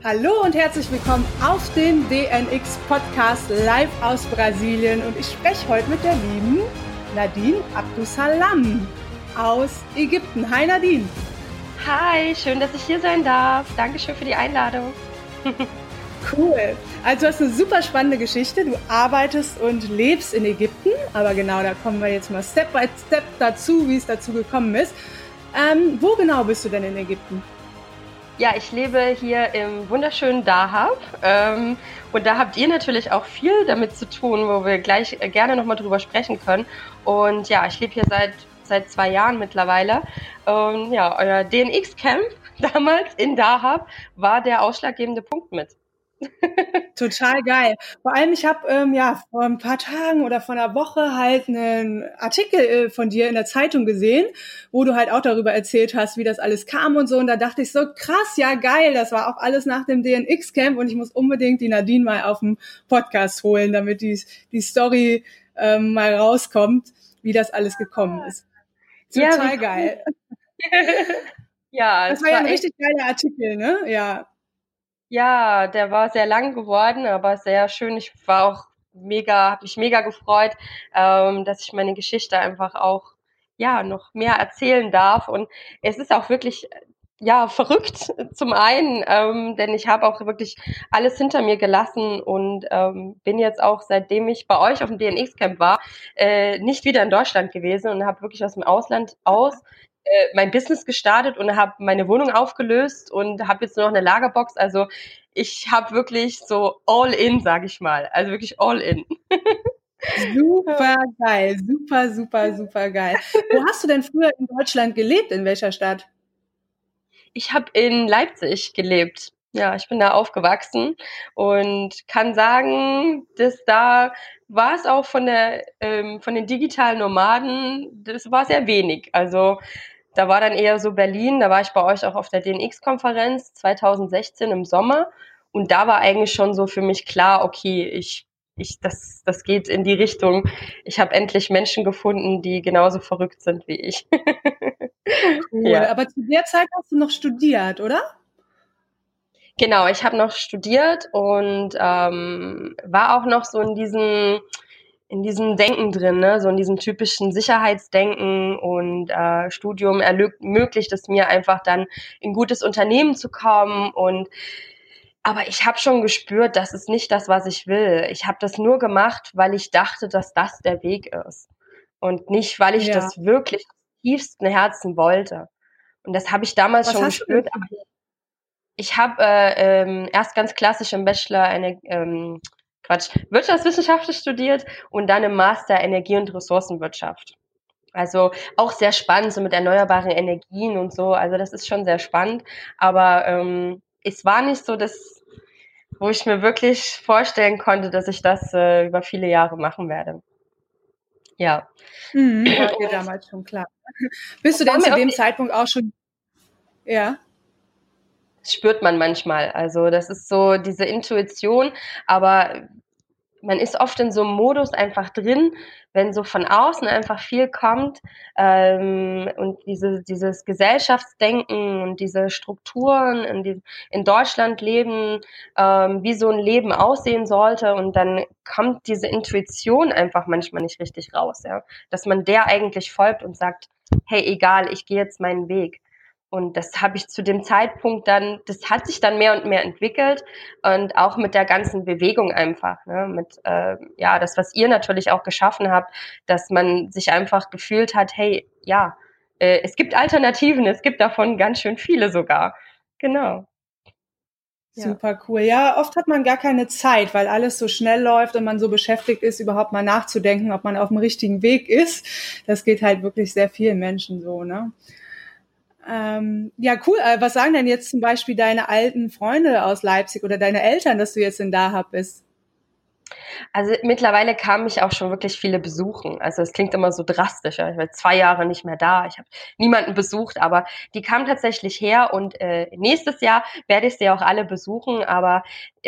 Hallo und herzlich willkommen auf dem DNX Podcast live aus Brasilien und ich spreche heute mit der lieben Nadine Abdusalam aus Ägypten. Hi Nadine. Hi, schön, dass ich hier sein darf. Dankeschön für die Einladung. Cool. Also du hast eine super spannende Geschichte. Du arbeitest und lebst in Ägypten, aber genau, da kommen wir jetzt mal Step by Step dazu, wie es dazu gekommen ist. Wo genau bist du denn in Ägypten? Ja, ich lebe hier im wunderschönen Dahab und da habt ihr natürlich auch viel damit zu tun, wo wir gleich gerne nochmal drüber sprechen können. Und ja, ich lebe hier seit 2 Jahren mittlerweile. Und ja, euer DNX-Camp damals in Dahab war der ausschlaggebende Punkt mit. Total geil. Vor allem, ich habe vor ein paar Tagen oder vor einer Woche halt einen Artikel von dir in der Zeitung gesehen, wo du halt auch darüber erzählt hast, wie das alles kam und so. Und da dachte ich so, krass, ja geil, das war auch alles nach dem DNX-Camp und ich muss unbedingt die Nadine mal auf den Podcast holen, damit die Story mal rauskommt, wie das alles gekommen ist. Total geil. Ja, das war ja ein richtig geiler Artikel, ne? Ja. Ja, der war sehr lang geworden, aber sehr schön. Ich war auch habe mich mega gefreut, dass ich meine Geschichte einfach auch, ja, noch mehr erzählen darf. Und es ist auch wirklich, ja, verrückt zum einen, denn ich habe auch wirklich alles hinter mir gelassen und bin jetzt auch, seitdem ich bei euch auf dem DNX-Camp war, nicht wieder in Deutschland gewesen und habe wirklich aus dem Ausland aus mein Business gestartet und habe meine Wohnung aufgelöst und habe jetzt nur noch eine Lagerbox. Also ich habe wirklich so all in, sage ich mal. Also wirklich all in. Super geil, super, super, super geil. Wo hast du denn früher in Deutschland gelebt? In welcher Stadt? Ich habe in Leipzig gelebt. Ja, ich bin da aufgewachsen und kann sagen, dass da war es auch von den digitalen Nomaden, das war sehr wenig. Also da war dann eher so Berlin, da war ich bei euch auch auf der DNX-Konferenz 2016 im Sommer und da war eigentlich schon so für mich klar, okay, das geht in die Richtung. Ich habe endlich Menschen gefunden, die genauso verrückt sind wie ich. Cool, ja. Aber zu der Zeit hast du noch studiert, oder? Genau, ich habe noch studiert und war auch noch so in diesem Denken drin, ne? So in diesem typischen Sicherheitsdenken und Studium ermöglicht es mir einfach dann in ein gutes Unternehmen zu kommen aber ich habe schon gespürt, das ist nicht das, was ich will. Ich habe das nur gemacht, weil ich dachte, dass das der Weg ist und nicht, weil ich das wirklich aus tiefstem Herzen wollte. Und das habe ich damals schon gespürt. Ich habe erst ganz klassisch im Bachelor Wirtschaftswissenschaften studiert und dann im Master Energie- und Ressourcenwirtschaft. Also auch sehr spannend, so mit erneuerbaren Energien und so. Also das ist schon sehr spannend. Aber es war nicht so das, wo ich mir wirklich vorstellen konnte, dass ich das über viele Jahre machen werde. Ja. War dir damals schon klar. Bist du denn zu dem Zeitpunkt auch schon... Ja. Das spürt man manchmal. Also das ist so diese Intuition, aber man ist oft in so einem Modus einfach drin, wenn so von außen einfach viel kommt und dieses Gesellschaftsdenken und diese Strukturen in Deutschland leben, wie so ein Leben aussehen sollte und dann kommt diese Intuition einfach manchmal nicht richtig raus, ja, dass man der eigentlich folgt und sagt, hey, egal, ich gehe jetzt meinen Weg. Und das habe ich zu dem Zeitpunkt dann, das hat sich dann mehr und mehr entwickelt und auch mit der ganzen Bewegung einfach, ne, mit das, was ihr natürlich auch geschaffen habt, dass man sich einfach gefühlt hat, hey, ja, es gibt Alternativen, es gibt davon ganz schön viele sogar. Genau. Super cool. Ja, oft hat man gar keine Zeit, weil alles so schnell läuft und man so beschäftigt ist, überhaupt mal nachzudenken, ob man auf dem richtigen Weg ist. Das geht halt wirklich sehr vielen Menschen so, ne? Ja, cool. Was sagen denn jetzt zum Beispiel deine alten Freunde aus Leipzig oder deine Eltern, dass du jetzt in Dahab bist? Also mittlerweile kamen mich auch schon wirklich viele besuchen. Also es klingt immer so drastisch. Ich war 2 Jahre nicht mehr da. Ich habe niemanden besucht, aber die kamen tatsächlich her und nächstes Jahr werde ich sie auch alle besuchen. Aber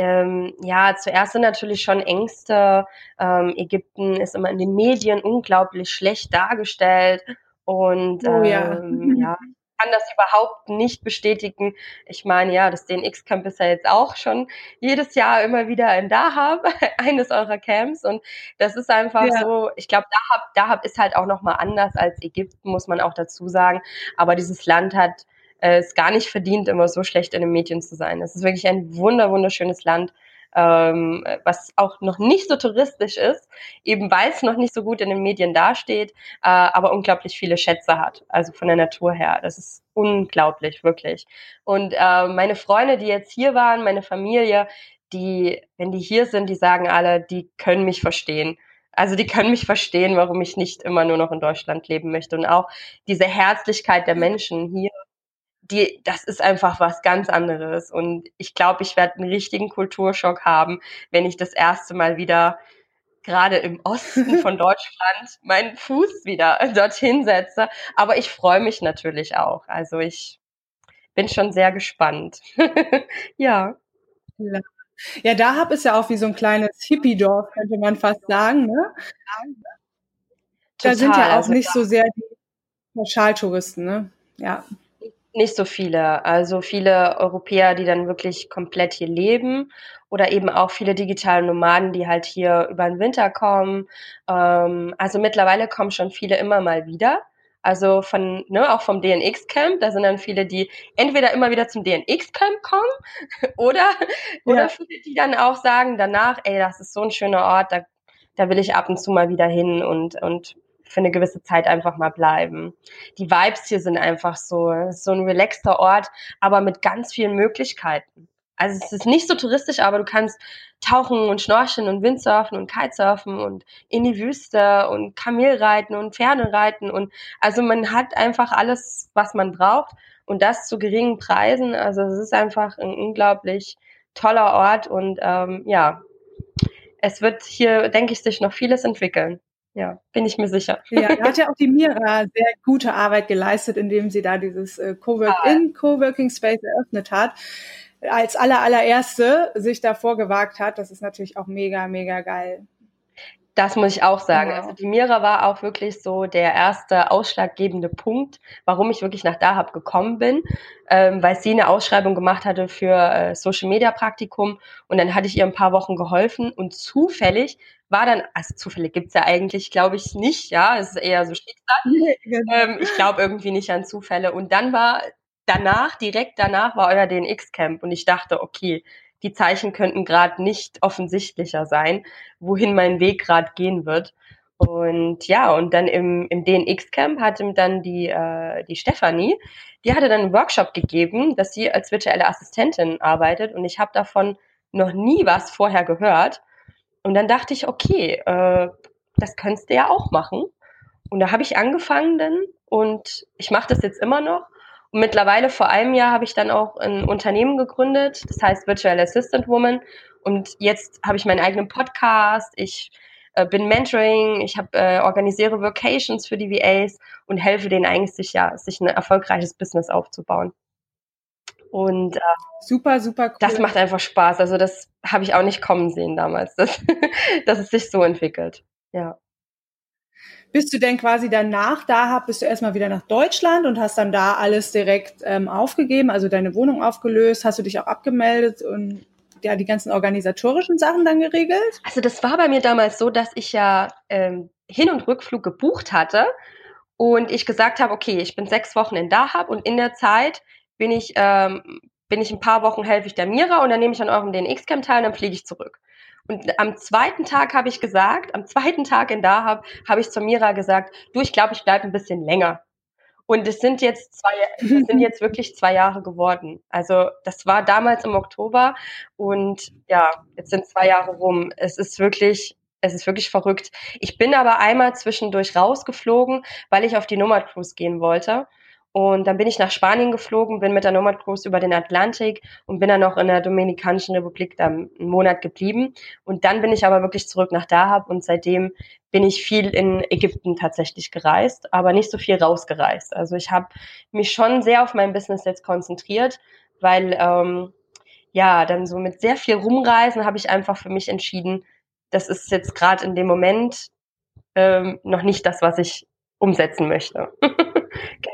zuerst sind natürlich schon Ängste. Ägypten ist immer in den Medien unglaublich schlecht dargestellt und kann das überhaupt nicht bestätigen. Ich meine, ja, das DNX-Camp ist ja jetzt auch schon jedes Jahr immer wieder in Dahab, eines eurer Camps. Und das ist einfach Ja. so, ich glaube, Dahab ist halt auch nochmal anders als Ägypten, muss man auch dazu sagen. Aber dieses Land hat es gar nicht verdient, immer so schlecht in den Medien zu sein. Es ist wirklich ein wunderschönes Land, was auch noch nicht so touristisch ist, eben weil es noch nicht so gut in den Medien dasteht, aber unglaublich viele Schätze hat, also von der Natur her. Das ist unglaublich, wirklich. Und meine Freunde, die jetzt hier waren, meine Familie, die, wenn die hier sind, die sagen alle, die können mich verstehen. Also die können mich verstehen, warum ich nicht immer nur noch in Deutschland leben möchte. Und auch diese Herzlichkeit der Menschen hier, das ist einfach was ganz anderes. Und ich glaube, ich werde einen richtigen Kulturschock haben, wenn ich das erste Mal wieder gerade im Osten von Deutschland meinen Fuß wieder dorthin setze. Aber ich freue mich natürlich auch. Also ich bin schon sehr gespannt. Ja. Ja, Dahab ist ja auch wie so ein kleines Hippie-Dorf, könnte man fast sagen, ne? Da sind Total. ja auch Also nicht so sehr die Pauschaltouristen, ne? Ja. nicht so viele. Also viele Europäer, die dann wirklich komplett hier leben oder eben auch viele digitale Nomaden, die halt hier über den Winter kommen. Also mittlerweile kommen schon viele immer mal wieder. Also auch vom DNX-Camp, da sind dann viele, die entweder immer wieder zum DNX-Camp kommen oder, Ja. oder viele, die dann auch sagen danach, ey, das ist so ein schöner Ort, da will ich ab und zu mal wieder hin und für eine gewisse Zeit einfach mal bleiben. Die Vibes hier sind einfach so ein relaxter Ort, aber mit ganz vielen Möglichkeiten. Also es ist nicht so touristisch, aber du kannst tauchen und schnorcheln und Windsurfen und Kitesurfen und in die Wüste und Kamelreiten und Pferde reiten und also man hat einfach alles, was man braucht und das zu geringen Preisen. Also es ist einfach ein unglaublich toller Ort und ja, es wird hier, denke ich, sich noch vieles entwickeln. Ja, bin ich mir sicher. Ja, da hat ja auch die Mira sehr gute Arbeit geleistet, indem sie da dieses Coworking Space eröffnet hat. Als allererste sich davor gewagt hat. Das ist natürlich auch mega, mega geil. Das muss ich auch sagen. Genau. Also die Mira war auch wirklich so der erste ausschlaggebende Punkt, warum ich wirklich nach Dahab gekommen bin, weil sie eine Ausschreibung gemacht hatte für Social Media Praktikum und dann hatte ich ihr ein paar Wochen geholfen und zufällig war dann, also Zufälle gibt's ja eigentlich, glaube ich, nicht, ja, es ist eher so Schicksal. Ich glaube irgendwie nicht an Zufälle und dann war direkt danach war euer DNX-Camp und ich dachte, okay, die Zeichen könnten gerade nicht offensichtlicher sein, wohin mein Weg gerade gehen wird. Und ja, und dann im DNX-Camp hatte dann die Stefanie, die hatte dann einen Workshop gegeben, dass sie als virtuelle Assistentin arbeitet und ich habe davon noch nie was vorher gehört. Und dann dachte ich, okay, das könntest du ja auch machen. Und da habe ich angefangen dann und ich mache das jetzt immer noch. Und mittlerweile vor einem Jahr habe ich dann auch ein Unternehmen gegründet, das heißt Virtual Assistant Woman. Und jetzt habe ich meinen eigenen Podcast, ich bin Mentoring, ich organisiere Vocations für die VAs und helfe denen eigentlich, sich ein erfolgreiches Business aufzubauen. Und super, super cool. Das macht einfach Spaß. Also das habe ich auch nicht kommen sehen damals, dass es sich so entwickelt. Ja. Bist du denn quasi danach Dahab, bist du erstmal wieder nach Deutschland und hast dann da alles direkt aufgegeben, also deine Wohnung aufgelöst, hast du dich auch abgemeldet und ja, die ganzen organisatorischen Sachen dann geregelt? Also das war bei mir damals so, dass ich ja Hin- und Rückflug gebucht hatte und ich gesagt habe, okay, ich bin 6 Wochen in Dahab und in der Zeit bin ich ein paar Wochen helfe ich der Mira und dann nehme ich an eurem DNX-Camp teil und dann fliege ich zurück. Und am zweiten Tag am zweiten Tag in Dahab habe ich zur Mira gesagt, du, ich glaube, ich bleibe ein bisschen länger. Und das sind jetzt wirklich 2 Jahre geworden. Also das war damals im Oktober und ja, jetzt sind 2 Jahre rum. Es ist wirklich verrückt. Ich bin aber einmal zwischendurch rausgeflogen, weil ich auf die Nomad Cruise gehen wollte. Und dann bin ich nach Spanien geflogen, bin mit der Nomad Cruise über den Atlantik und bin dann noch in der Dominikanischen Republik da einen Monat geblieben. Und dann bin ich aber wirklich zurück nach Dahab und seitdem bin ich viel in Ägypten tatsächlich gereist, aber nicht so viel rausgereist. Also ich habe mich schon sehr auf mein Business jetzt konzentriert, weil ja, dann so mit sehr viel Rumreisen habe ich einfach für mich entschieden, das ist jetzt gerade in dem Moment noch nicht das, was ich umsetzen möchte. Genau.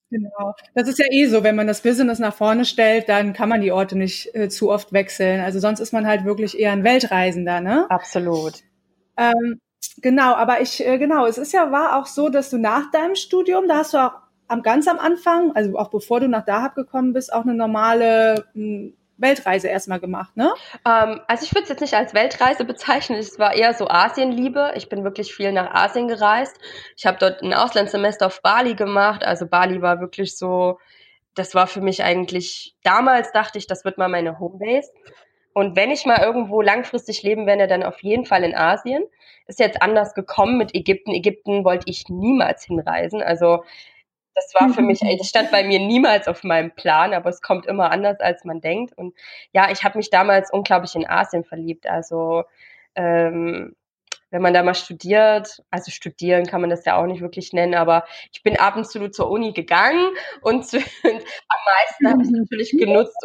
Genau. Das ist ja eh so, wenn man das Business nach vorne stellt, dann kann man die Orte nicht zu oft wechseln. Also sonst ist man halt wirklich eher ein Weltreisender, ne? Absolut. Ähm, genau, aber genau, es ist ja, war auch so, dass du nach deinem Studium, da hast du auch ganz am Anfang, also auch bevor du nach Dahab gekommen bist, auch eine normale Weltreise erstmal gemacht, ne? Also ich würde es jetzt nicht als Weltreise bezeichnen, es war eher so Asienliebe. Ich bin wirklich viel nach Asien gereist. Ich habe dort ein Auslandssemester auf Bali gemacht. Also Bali war wirklich so, das war für mich eigentlich, damals dachte ich, das wird mal meine Homebase. Und wenn ich mal irgendwo langfristig leben werde, dann auf jeden Fall in Asien. Ist jetzt anders gekommen mit Ägypten. Ägypten wollte ich niemals hinreisen. Also das war für mich, das stand bei mir niemals auf meinem Plan, aber es kommt immer anders, als man denkt. Und ja, ich habe mich damals unglaublich in Asien verliebt. Also ähm, wenn man da mal studiert, also studieren kann man das ja auch nicht wirklich nennen, aber ich bin ab und zu zur Uni gegangen und am meisten habe ich natürlich genutzt,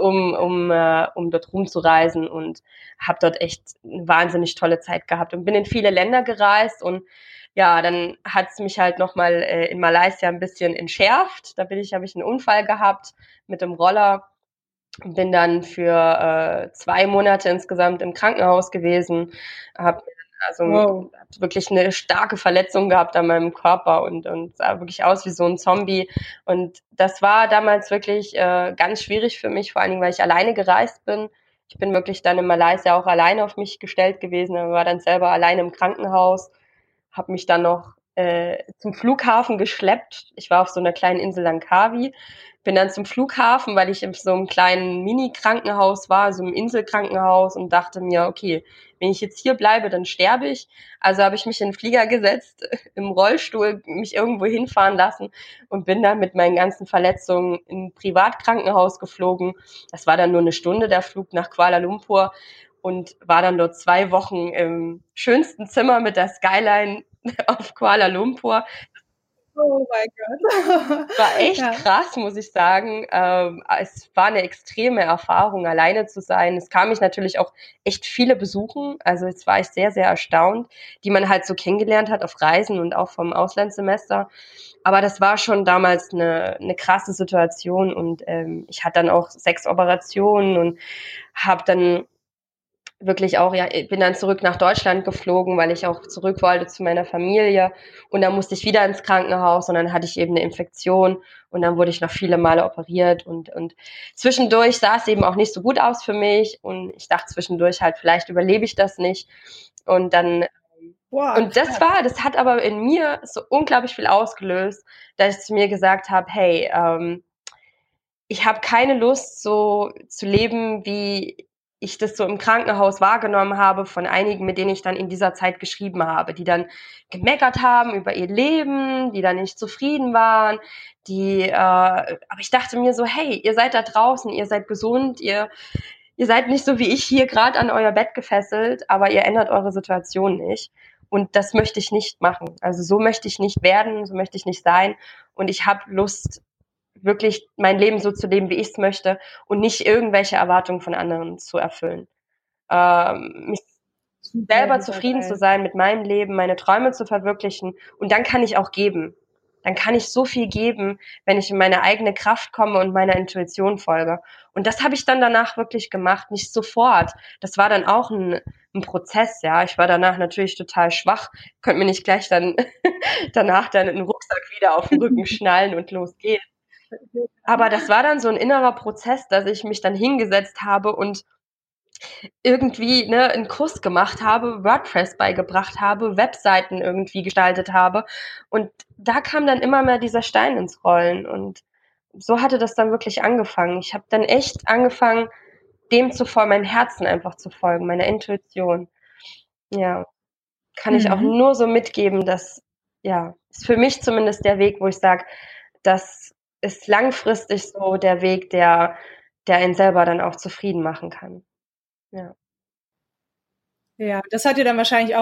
um dort rumzureisen und habe dort echt eine wahnsinnig tolle Zeit gehabt und bin in viele Länder gereist und ja, dann hat es mich halt nochmal in Malaysia ein bisschen entschärft. Da habe ich einen Unfall gehabt mit dem Roller und bin dann für 2 Monate insgesamt im Krankenhaus gewesen, habe also Wow. wirklich eine starke Verletzung gehabt an meinem Körper und sah wirklich aus wie so ein Zombie. Und das war damals wirklich ganz schwierig für mich, vor allen Dingen, weil ich alleine gereist bin. Ich bin wirklich dann in Malaysia auch alleine auf mich gestellt gewesen, war dann selber alleine im Krankenhaus, habe mich dann noch zum Flughafen geschleppt. Ich war auf so einer kleinen Insel Langkawi, bin dann zum Flughafen, weil ich in so einem kleinen Mini-Krankenhaus war, so einem Inselkrankenhaus und dachte mir, okay, wenn ich jetzt hier bleibe, dann sterbe ich. Also habe ich mich in den Flieger gesetzt, im Rollstuhl mich irgendwo hinfahren lassen und bin dann mit meinen ganzen Verletzungen in ein Privatkrankenhaus geflogen. Das war dann nur eine Stunde, der Flug nach Kuala Lumpur und war dann dort 2 Wochen im schönsten Zimmer mit der Skyline auf Kuala Lumpur. Oh mein Gott. War echt Ja. krass, muss ich sagen. Es war eine extreme Erfahrung, alleine zu sein. Es kam mich natürlich auch echt viele besuchen. Also jetzt war ich sehr, sehr erstaunt, die man halt so kennengelernt hat auf Reisen und auch vom Auslandssemester. Aber das war schon damals eine krasse Situation und ich hatte dann auch 6 Operationen und habe dann wirklich auch, ja, bin dann zurück nach Deutschland geflogen, weil ich auch zurück wollte zu meiner Familie. Und dann musste ich wieder ins Krankenhaus und dann hatte ich eben eine Infektion und dann wurde ich noch viele Male operiert und zwischendurch sah es eben auch nicht so gut aus für mich und ich dachte zwischendurch halt, vielleicht überlebe ich das nicht. Und dann, Boah, und das hat aber in mir so unglaublich viel ausgelöst, dass ich zu mir gesagt habe, hey, ich habe keine Lust, so zu leben, wie ich das so im Krankenhaus wahrgenommen habe von einigen, mit denen ich dann in dieser Zeit geschrieben habe, die dann gemeckert haben über ihr Leben, die dann nicht zufrieden waren, aber ich dachte mir so, hey, ihr seid da draußen, ihr seid gesund, ihr seid nicht so wie ich hier gerade an euer Bett gefesselt, aber ihr ändert eure Situation nicht. Und das möchte ich nicht machen. Also so möchte ich nicht werden, so möchte ich nicht sein. Und ich habe Lust, wirklich mein Leben so zu leben, wie ich es möchte und nicht irgendwelche Erwartungen von anderen zu erfüllen. Mich super, selber super zufrieden zu geil. sein mit meinem Leben, meine Träume zu verwirklichen und dann kann ich auch geben. Dann kann ich so viel geben, wenn ich in meine eigene Kraft komme und meiner Intuition folge. Und das habe ich dann danach wirklich gemacht, nicht sofort. Das war dann auch ein Prozess, ja. Ich war danach natürlich total schwach, konnte mir nicht gleich dann danach dann einen Rucksack wieder auf den Rücken schnallen und los geht's. Aber das war dann so ein innerer Prozess, dass ich mich dann hingesetzt habe und irgendwie, ne, 'n Kurs gemacht habe, WordPress beigebracht habe, Webseiten irgendwie gestaltet habe. Und da kam dann immer mehr dieser Stein ins Rollen. Und so hatte das dann wirklich angefangen. Ich habe dann echt angefangen, dem zu folgen, meinem Herzen einfach zu folgen, meiner Intuition. Ja, kann ich auch Mhm. nur so mitgeben, dass, ja, ist für mich zumindest der Weg, wo ich sage, das ist langfristig so der Weg, der einen selber dann auch zufrieden machen kann. Ja. Ja, das hat dir dann wahrscheinlich auch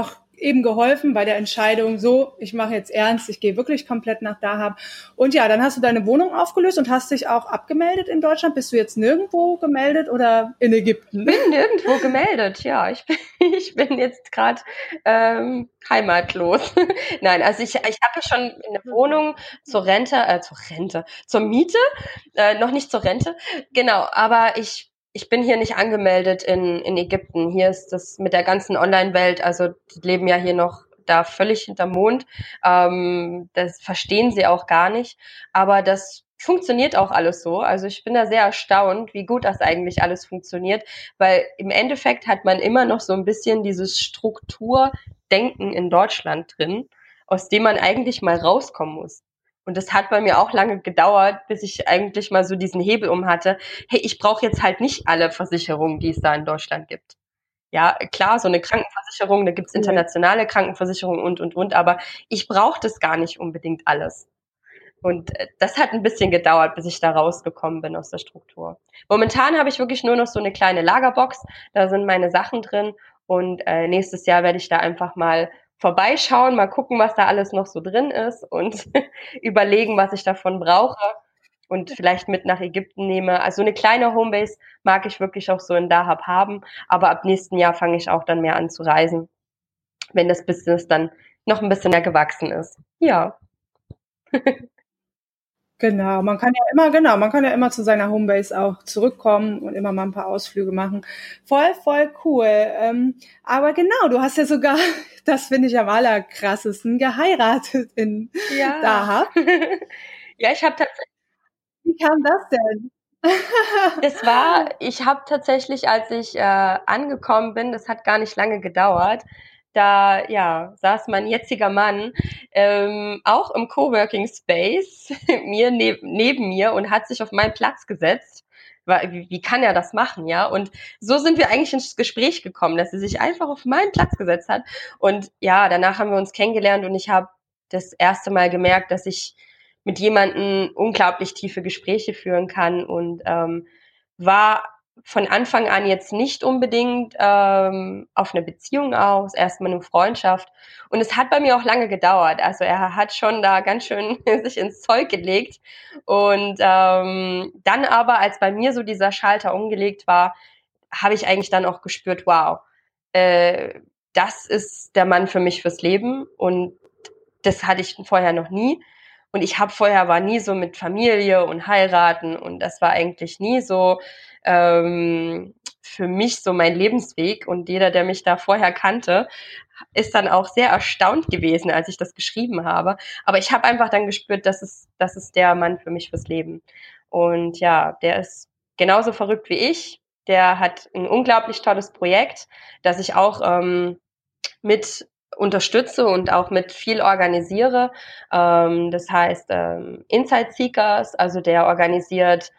eben geholfen bei der Entscheidung, so, ich mache jetzt ernst, ich gehe wirklich komplett nach Dahab. Und ja, dann hast du deine Wohnung aufgelöst und hast dich auch abgemeldet in Deutschland. Bist du jetzt nirgendwo gemeldet oder in Ägypten? Ich bin nirgendwo gemeldet, ja. Ich bin jetzt gerade heimatlos. Nein, also ich habe ja schon eine Wohnung zur Miete, noch nicht zur Rente, genau, aber ich bin hier nicht angemeldet in Ägypten. Hier ist das mit der ganzen Online-Welt, also die leben ja hier noch da völlig hinterm Mond. Das verstehen sie auch gar nicht. Aber das funktioniert auch alles so. Also ich bin da sehr erstaunt, wie gut das eigentlich alles funktioniert, weil im Endeffekt hat man immer noch so ein bisschen dieses Strukturdenken in Deutschland drin, aus dem man eigentlich mal rauskommen muss. Und das hat bei mir auch lange gedauert, bis ich eigentlich mal so diesen Hebel hatte. Hey, ich brauche jetzt halt nicht alle Versicherungen, die es da in Deutschland gibt. Ja, klar, so eine Krankenversicherung, da gibt's internationale Krankenversicherungen und, aber ich brauche das gar nicht unbedingt alles. Und das hat ein bisschen gedauert, bis ich da rausgekommen bin aus der Struktur. Momentan habe ich wirklich nur noch so eine kleine Lagerbox, da sind meine Sachen drin und nächstes Jahr werde ich da einfach mal vorbeischauen, mal gucken, was da alles noch so drin ist und überlegen, was ich davon brauche und vielleicht mit nach Ägypten nehme. Also eine kleine Homebase mag ich wirklich auch so in Dahab haben, aber ab nächsten Jahr fange ich auch dann mehr an zu reisen, wenn das Business dann noch ein bisschen mehr gewachsen ist. Ja. Genau, man kann ja immer zu seiner Homebase auch zurückkommen und immer mal ein paar Ausflüge machen. Voll cool. Aber genau, du hast ja sogar, das finde ich am allerkrassesten, geheiratet in Dahab. Ja, ich habe tatsächlich. Wie kam das denn? Ich habe tatsächlich, als ich angekommen bin, das hat gar nicht lange gedauert, da ja saß mein jetziger Mann auch im Coworking Space neben mir und hat sich auf meinen Platz gesetzt. Wie kann er das machen, ja? Und so sind wir eigentlich ins Gespräch gekommen, dass er sich einfach auf meinen Platz gesetzt hat. Und ja, danach haben wir uns kennengelernt und ich habe das erste Mal gemerkt, dass ich mit jemandem unglaublich tiefe Gespräche führen kann und war von Anfang an jetzt nicht unbedingt auf eine Beziehung aus, erstmal eine Freundschaft. Und es hat bei mir auch lange gedauert. Also er hat schon da ganz schön sich ins Zeug gelegt. Und dann aber, als bei mir so dieser Schalter umgelegt war, habe ich eigentlich dann auch gespürt, wow, das ist der Mann für mich fürs Leben. Und das hatte ich vorher noch nie. Und war nie so mit Familie und heiraten und das war eigentlich nie so für mich so mein Lebensweg. Und jeder, der mich da vorher kannte, ist dann auch sehr erstaunt gewesen, als ich das geschrieben habe. Aber ich habe einfach dann gespürt, das ist der Mann für mich fürs Leben. Und ja, der ist genauso verrückt wie ich. Der hat ein unglaublich tolles Projekt, das ich auch mit unterstütze und auch mit viel organisiere. Das heißt Insight Seekers, also der organisiert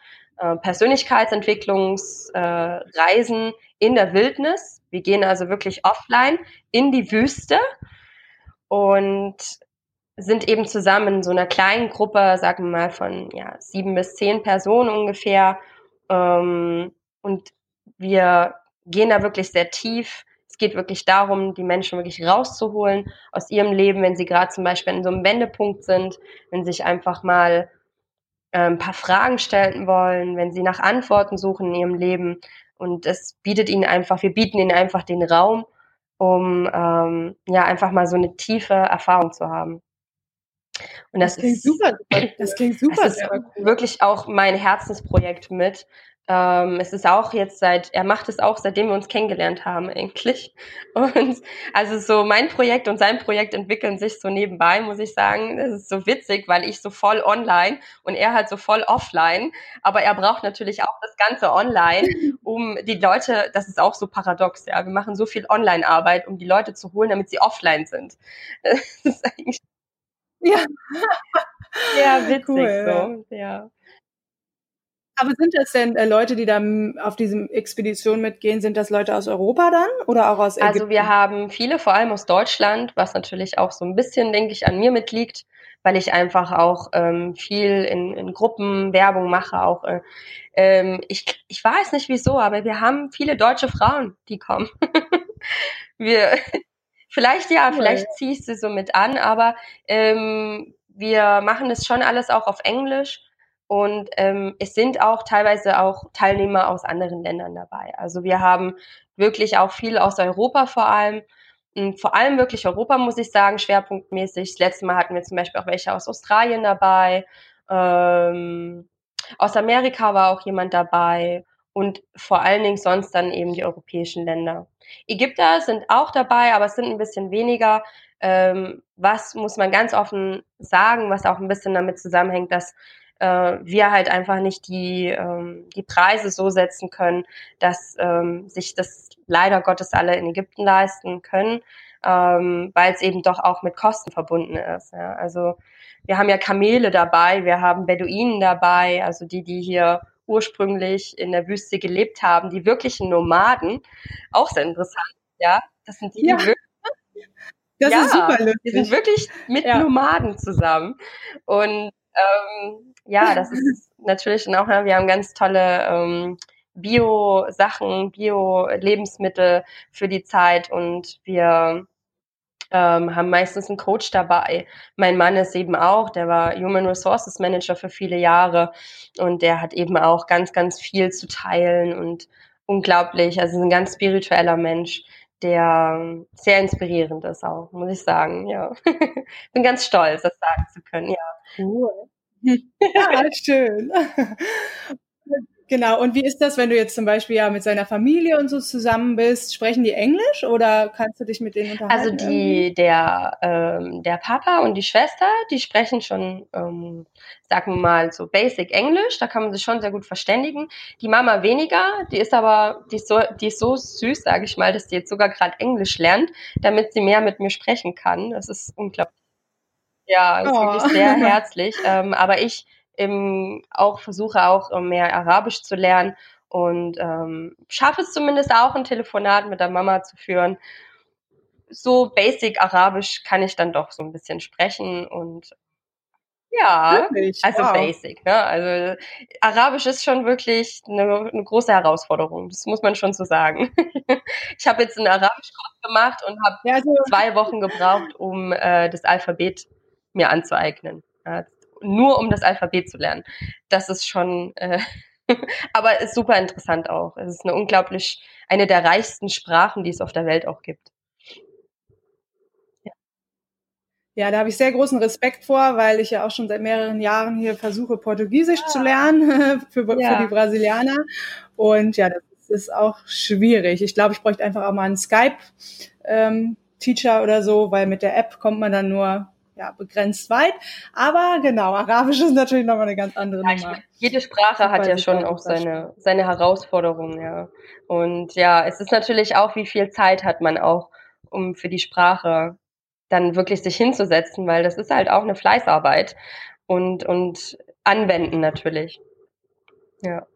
Persönlichkeitsentwicklungsreisen in der Wildnis. Wir gehen also wirklich offline in die Wüste und sind eben zusammen in so einer kleinen Gruppe, sagen wir mal von 7 bis 10 Personen ungefähr. Und wir gehen da wirklich sehr tief. Es geht wirklich darum, die Menschen wirklich rauszuholen aus ihrem Leben, wenn sie gerade zum Beispiel an so einem Wendepunkt sind, wenn sie sich einfach mal ein paar Fragen stellen wollen, wenn sie nach Antworten suchen in ihrem Leben. Und wir bieten ihnen einfach den Raum, um einfach mal so eine tiefe Erfahrung zu haben. Und das klingt super. Das klingt super. Das ist wirklich auch mein Herzensprojekt mit. Es ist auch er macht es auch, seitdem wir uns kennengelernt haben eigentlich. Und also so mein Projekt und sein Projekt entwickeln sich so nebenbei, muss ich sagen. Das ist so witzig, weil ich so voll online und er halt so voll offline. Aber er braucht natürlich auch das Ganze online, um die Leute, das ist auch so paradox, ja. Wir machen so viel Online-Arbeit, um die Leute zu holen, damit sie offline sind. Das ist eigentlich ja witzig cool, so, ja. Aber sind das denn Leute, die da auf diesem Expedition mitgehen, sind das Leute aus Europa dann oder auch aus Ägypten? Also wir haben viele, vor allem aus Deutschland, was natürlich auch so ein bisschen, denke ich, an mir mitliegt, weil ich einfach auch viel in Gruppen Werbung mache. Auch ich weiß nicht wieso, aber wir haben viele deutsche Frauen, die kommen. Vielleicht ja, Cool. vielleicht ziehe ich sie so mit an, aber wir machen das schon alles auch auf Englisch und es sind auch teilweise auch Teilnehmer aus anderen Ländern dabei. Also wir haben wirklich auch viel aus Europa vor allem. Vor allem wirklich Europa, muss ich sagen, schwerpunktmäßig. Das letzte Mal hatten wir zum Beispiel auch welche aus Australien dabei. Aus Amerika war auch jemand dabei und vor allen Dingen sonst dann eben die europäischen Länder. Ägypter sind auch dabei, aber es sind ein bisschen weniger. Was muss man ganz offen sagen, was auch ein bisschen damit zusammenhängt, dass wir halt einfach nicht die Preise so setzen können, dass sich das leider Gottes alle in Ägypten leisten können, weil es eben doch auch mit Kosten verbunden ist. Ja. Also wir haben ja Kamele dabei, wir haben Beduinen dabei, also die hier ursprünglich in der Wüste gelebt haben, die wirklichen Nomaden, auch sehr interessant, ja. Das sind die Ja, wirklich, das ist super ja, die sind lustig. wirklich mit Ja. Nomaden zusammen. Und ja, das ist natürlich dann auch, ja, wir haben ganz tolle Bio-Sachen, Bio-Lebensmittel für die Zeit und wir haben meistens einen Coach dabei. Mein Mann ist eben auch, der war Human Resources Manager für viele Jahre und der hat eben auch ganz, ganz viel zu teilen und unglaublich, also ein ganz spiritueller Mensch, der sehr inspirierend ist auch, muss ich sagen, ja. Bin ganz stolz, das sagen zu können, ja. Cool. Ja, schön. Genau. Und wie ist das, wenn du jetzt zum Beispiel ja mit seiner Familie und so zusammen bist? Sprechen die Englisch oder kannst du dich mit denen Also unterhalten irgendwie? der Papa und die Schwester, die sprechen schon, sagen wir mal, so Basic Englisch, da kann man sich schon sehr gut verständigen. Die Mama weniger, die ist so süß, sage ich mal, dass die jetzt sogar gerade Englisch lernt, damit sie mehr mit mir sprechen kann. Das ist unglaublich. Ja, ist wirklich sehr Oh. herzlich. Aber ich auch versuche auch mehr Arabisch zu lernen und schaffe es zumindest auch, ein Telefonat mit der Mama zu führen. So Basic Arabisch kann ich dann doch so ein bisschen sprechen und ja, Wirklich? also Wow. Basic, ne? Also Arabisch ist schon wirklich eine große Herausforderung. Das muss man schon so sagen. Ich habe jetzt einen Arabischkurs gemacht und habe Ja, also 2 Wochen gebraucht, um das Alphabet mir anzueignen. Ja, nur um das Alphabet zu lernen. Das ist schon, aber ist super interessant auch. Es ist eine der reichsten Sprachen, die es auf der Welt auch gibt. ja, da habe ich sehr großen Respekt vor, weil ich ja auch schon seit mehreren Jahren hier versuche, Portugiesisch zu lernen für die Ja, Brasilianer. Und ja, das ist auch schwierig. Ich glaube, ich bräuchte einfach auch mal einen Skype-Teacher oder so, weil mit der App kommt man dann nur ja, begrenzt weit. Aber genau, Arabisch ist natürlich nochmal eine ganz andere ja, ich Nummer. meine, jede Sprache hat Super, ja schon super, auch super schön. seine Herausforderungen, ja. Und ja, es ist natürlich auch, wie viel Zeit hat man auch, um für die Sprache dann wirklich sich hinzusetzen, weil das ist halt auch eine Fleißarbeit und anwenden natürlich. Ja.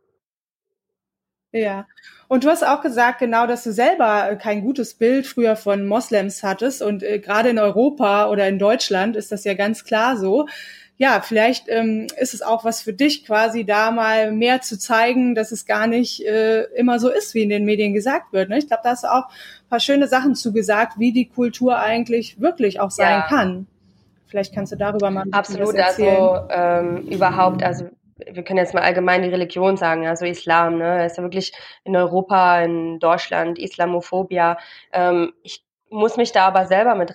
Ja. Und du hast auch gesagt, genau, dass du selber kein gutes Bild früher von Moslems hattest. Und gerade in Europa oder in Deutschland ist das ja ganz klar so. Ja, vielleicht ist es auch was für dich, quasi da mal mehr zu zeigen, dass es gar nicht immer so ist, wie in den Medien gesagt wird. Ne? Ich glaube, da hast du auch ein paar schöne Sachen zugesagt, wie die Kultur eigentlich wirklich auch sein Ja, kann. Vielleicht kannst du darüber mal ein bisschen was absolut. erzählen. Also überhaupt, also wir können jetzt mal allgemein die Religion sagen, also Islam, ne, ist ja wirklich in Europa, in Deutschland, Islamophobia. Ich muss mich da aber selber mit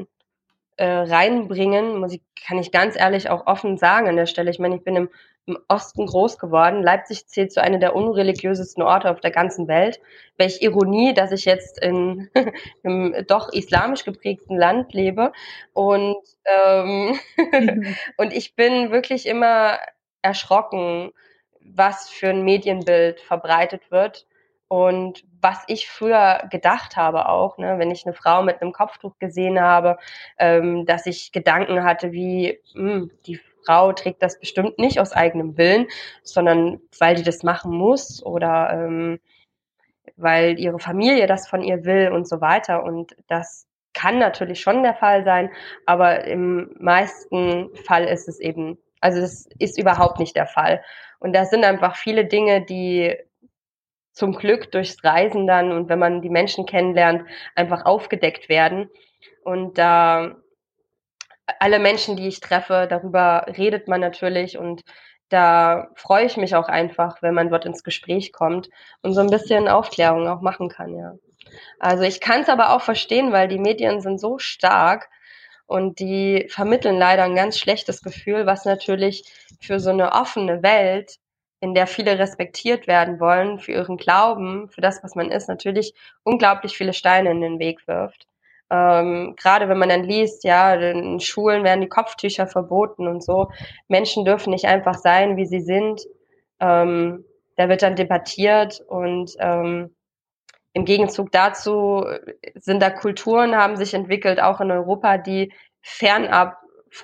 reinbringen, kann ich ganz ehrlich auch offen sagen an der Stelle. Ich meine, ich bin im Osten groß geworden. Leipzig zählt zu einer der unreligiösesten Orte auf der ganzen Welt. Welch Ironie, dass ich jetzt in einem doch islamisch geprägten Land lebe. Und, ähm, Mhm. und ich bin wirklich immer erschrocken, was für ein Medienbild verbreitet wird. Und was ich früher gedacht habe auch, ne, wenn ich eine Frau mit einem Kopftuch gesehen habe, dass ich Gedanken hatte wie, die Frau trägt das bestimmt nicht aus eigenem Willen, sondern weil die das machen muss oder weil ihre Familie das von ihr will und so weiter. Und das kann natürlich schon der Fall sein, aber im meisten Fall ist es eben, also das ist überhaupt nicht der Fall. Und da sind einfach viele Dinge, die zum Glück durchs Reisen dann und wenn man die Menschen kennenlernt, einfach aufgedeckt werden. Und da alle Menschen, die ich treffe, darüber redet man natürlich und da freue ich mich auch einfach, wenn man dort ins Gespräch kommt und so ein bisschen Aufklärung auch machen kann, ja. Also ich kann es aber auch verstehen, weil die Medien sind so stark und die vermitteln leider ein ganz schlechtes Gefühl, was natürlich für so eine offene Welt, in der viele respektiert werden wollen, für ihren Glauben, für das, was man ist, natürlich unglaublich viele Steine in den Weg wirft. Gerade wenn man dann liest, ja, in Schulen werden die Kopftücher verboten und so. Menschen dürfen nicht einfach sein, wie sie sind. Da wird dann debattiert und im Gegenzug dazu sind da Kulturen, haben sich entwickelt, auch in Europa, die fernab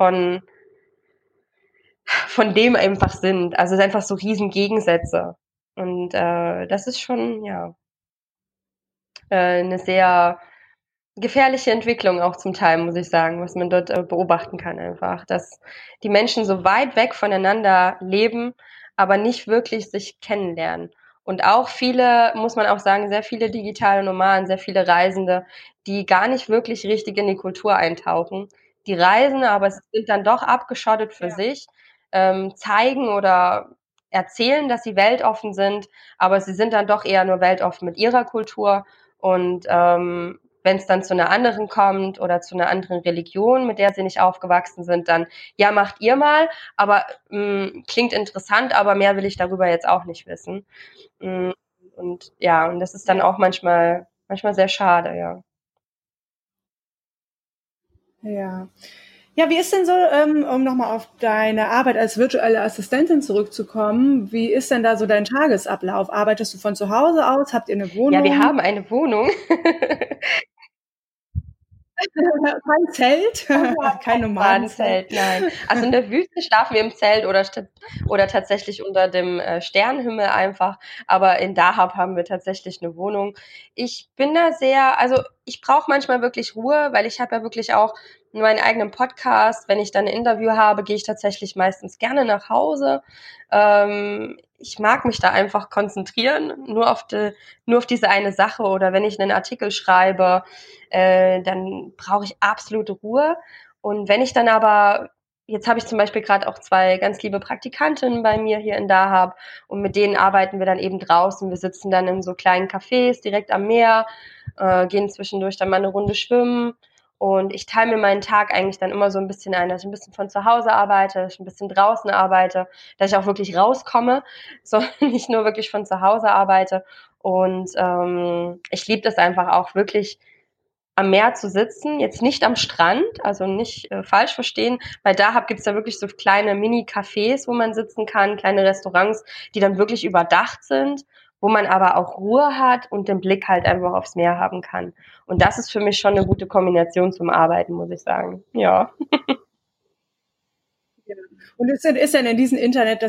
von dem einfach sind. Also es sind einfach so riesen Gegensätze. Und das ist schon, ja, eine sehr gefährliche Entwicklung auch zum Teil, muss ich sagen, was man dort beobachten kann einfach, dass die Menschen so weit weg voneinander leben, aber nicht wirklich sich kennenlernen. Und auch viele, muss man auch sagen, sehr viele digitale Nomaden, sehr viele Reisende, die gar nicht wirklich richtig in die Kultur eintauchen. Die reisen, aber sind dann doch abgeschottet für Ja. sich, zeigen oder erzählen, dass sie weltoffen sind, aber sie sind dann doch eher nur weltoffen mit ihrer Kultur und wenn es dann zu einer anderen kommt oder zu einer anderen Religion, mit der sie nicht aufgewachsen sind, dann, ja, macht ihr mal, aber klingt interessant, aber mehr will ich darüber jetzt auch nicht wissen. Mm, und ja, und das ist dann Ja. auch manchmal sehr schade, ja. Ja. Ja, wie ist denn so, um nochmal auf deine Arbeit als virtuelle Assistentin zurückzukommen, wie ist denn da so dein Tagesablauf? Arbeitest du von zu Hause aus? Habt ihr eine Ja, wir Wohnung? haben eine Wohnung. Kein Zelt? Kein Kein Nomadenzelt? Badenzelt, nein. Also in der Wüste schlafen wir im Zelt oder tatsächlich unter dem Sternenhimmel einfach. Aber in Dahab haben wir tatsächlich eine Wohnung. Ich bin da sehr, also ich brauche manchmal wirklich Ruhe, weil ich habe ja wirklich auch meinen eigenen Podcast. Wenn ich dann ein Interview habe, gehe ich tatsächlich meistens gerne nach Hause. Ich mag mich da einfach konzentrieren, nur auf diese eine Sache. Oder wenn ich einen Artikel schreibe, dann brauche ich absolute Ruhe. Und wenn ich dann aber, jetzt habe ich zum Beispiel gerade auch 2 ganz liebe Praktikantinnen bei mir hier in Dahab und mit denen arbeiten wir dann eben draußen. Wir sitzen dann in so kleinen Cafés direkt am Meer, gehen zwischendurch dann mal eine Runde schwimmen. Und ich teile mir meinen Tag eigentlich dann immer so ein bisschen ein, dass ich ein bisschen von zu Hause arbeite, dass ich ein bisschen draußen arbeite, dass ich auch wirklich rauskomme, so nicht nur wirklich von zu Hause arbeite. Und ich liebe das einfach auch wirklich am Meer zu sitzen, jetzt nicht am Strand, also nicht falsch verstehen. Bei Dahab gibt's ja wirklich so kleine Mini-Cafés, wo man sitzen kann, kleine Restaurants, die dann wirklich überdacht sind, wo man aber auch Ruhe hat und den Blick halt einfach aufs Meer haben kann. Und das ist für mich schon eine gute Kombination zum Arbeiten, muss ich sagen. Ja. Ja. Und ist denn in diesem Internet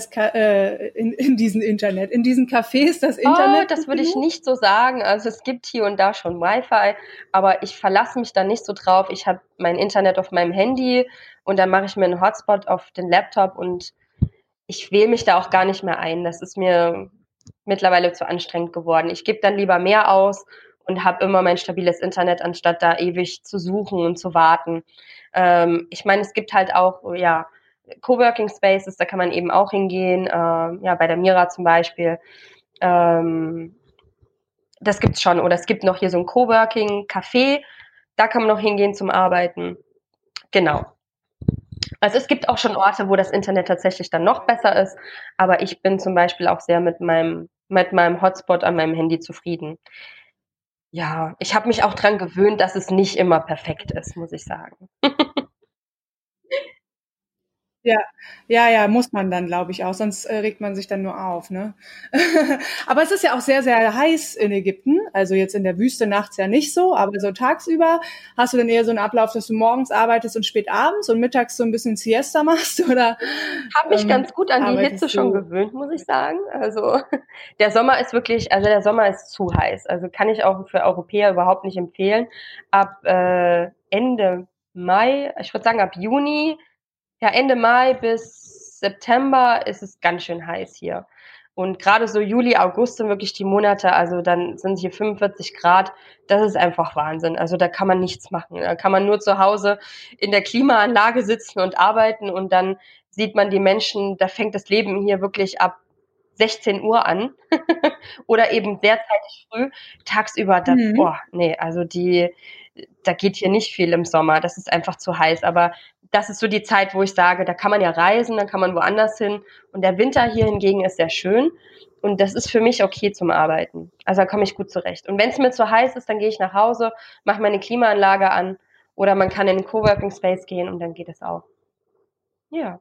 in diesen Cafés das Oh, Internet das gut würde ich genug? nicht so sagen. Also es gibt hier und da schon Wi-Fi, aber ich verlasse mich da nicht so drauf. Ich habe mein Internet auf meinem Handy und dann mache ich mir einen Hotspot auf den Laptop und ich wähle mich da auch gar nicht mehr ein. Das ist mir mittlerweile zu anstrengend geworden. Ich gebe dann lieber mehr aus und habe immer mein stabiles Internet, anstatt da ewig zu suchen und zu warten. Ich meine, es gibt halt auch, ja, Coworking Spaces, da kann man eben auch hingehen, ja, bei der Mira zum Beispiel. Ähm, Das gibt's schon. Oder es gibt noch hier so ein Coworking-Café, da kann man noch hingehen zum Arbeiten. Genau. Also es gibt auch schon Orte, wo das Internet tatsächlich dann noch besser ist, aber ich bin zum Beispiel auch sehr mit meinem Hotspot an meinem Handy zufrieden. Ja, ich habe mich auch dran gewöhnt, dass es nicht immer perfekt ist, muss ich sagen. Ja, ja, ja, muss man dann, glaube ich auch, sonst regt man sich dann nur auf, ne? Aber es ist ja auch sehr, sehr heiß in Ägypten. Also jetzt in der Wüste nachts ja nicht so, aber so tagsüber hast du dann eher so einen Ablauf, dass du morgens arbeitest und spät abends und mittags so ein bisschen Siesta machst oder Habe mich ganz gut an die Hitze arbeitest schon du? gewöhnt, muss ich sagen. Also der Sommer ist zu heiß. Also kann ich auch für Europäer überhaupt nicht empfehlen. Ab Ende Mai, ich würde sagen ab Juni, ja Ende Mai bis September ist es ganz schön heiß hier. Und gerade so Juli, August sind wirklich die Monate, also dann sind hier 45 Grad. Das ist einfach Wahnsinn. Also da kann man nichts machen. Da kann man nur zu Hause in der Klimaanlage sitzen und arbeiten und dann sieht man die Menschen, da fängt das Leben hier wirklich ab 16 Uhr an oder eben derzeitig früh, tagsüber, Mhm. nee, also da geht hier nicht viel im Sommer, das ist einfach zu heiß, aber das ist so die Zeit, wo ich sage, da kann man ja reisen, dann kann man woanders hin und der Winter hier hingegen ist sehr schön und das ist für mich okay zum Arbeiten, also da komme ich gut zurecht und wenn es mir zu heiß ist, dann gehe ich nach Hause, mache meine Klimaanlage an oder man kann in den Coworking Space gehen und dann geht es auch. Ja,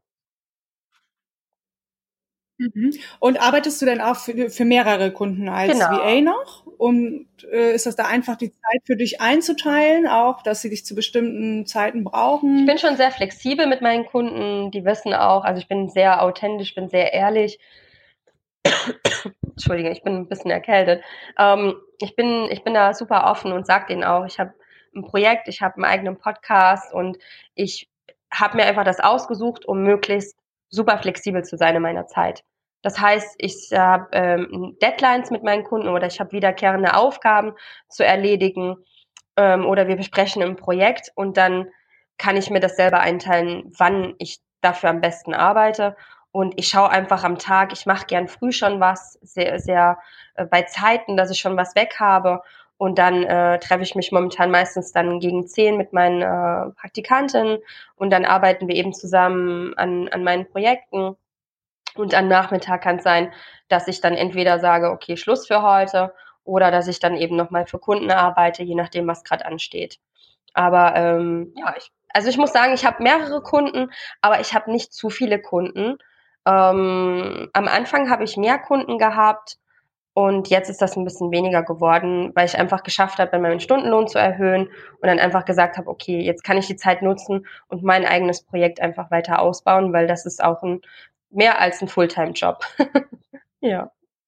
Mhm. Und arbeitest du denn auch für mehrere Kunden als VA genau. noch? Und ist das da einfach die Zeit für dich einzuteilen, auch, dass sie dich zu bestimmten Zeiten Ich brauchen? bin schon sehr flexibel mit meinen Kunden. Die wissen auch, also ich bin sehr authentisch, bin sehr ehrlich. Entschuldige, ich bin ein bisschen erkältet. Ich bin da super offen und sage denen auch, ich habe ein Projekt, ich habe einen eigenen Podcast und ich habe mir einfach das ausgesucht, um möglichst super flexibel zu sein in meiner Zeit. Das heißt, ich habe Deadlines mit meinen Kunden oder ich habe wiederkehrende Aufgaben zu erledigen oder wir besprechen ein Projekt und dann kann ich mir das selber einteilen, wann ich dafür am besten arbeite. Und ich schaue einfach am Tag, ich mache gern früh schon was, sehr, sehr bei Zeiten, dass ich schon was weg habe. Und dann treffe ich mich momentan meistens dann gegen 10 mit meinen Praktikantinnen und dann arbeiten wir eben zusammen an meinen Projekten. Und am Nachmittag kann es sein, dass ich dann entweder sage, okay, Schluss für heute, oder dass ich dann eben nochmal für Kunden arbeite, je nachdem, was gerade ansteht. Aber ja, also ich muss sagen, ich habe mehrere Kunden, aber ich habe nicht zu viele Kunden. Am Anfang habe ich mehr Kunden gehabt und jetzt ist das ein bisschen weniger geworden, weil ich einfach geschafft habe, meinen Stundenlohn zu erhöhen und dann einfach gesagt habe, okay, jetzt kann ich die Zeit nutzen und mein eigenes Projekt einfach weiter ausbauen, weil das ist auch mehr als ein Fulltime-Job. Ja,